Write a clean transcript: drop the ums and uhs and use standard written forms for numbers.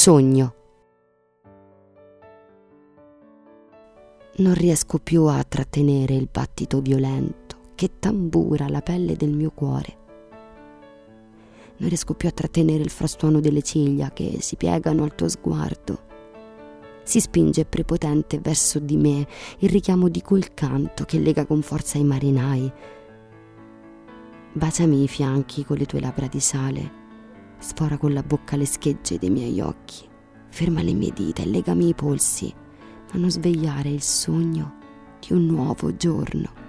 sogno. Non riesco più a trattenere il battito violento che tambura la pelle del mio cuore. Non riesco più a trattenere il frastuono delle ciglia che si piegano al tuo sguardo. Si spinge prepotente verso di me il richiamo di quel canto che lega con forza i marinai. Baciami i fianchi con le tue labbra di sale, sfora con la bocca le schegge dei miei occhi, ferma le mie dita e legami i polsi, ma non svegliare il sogno di un nuovo giorno.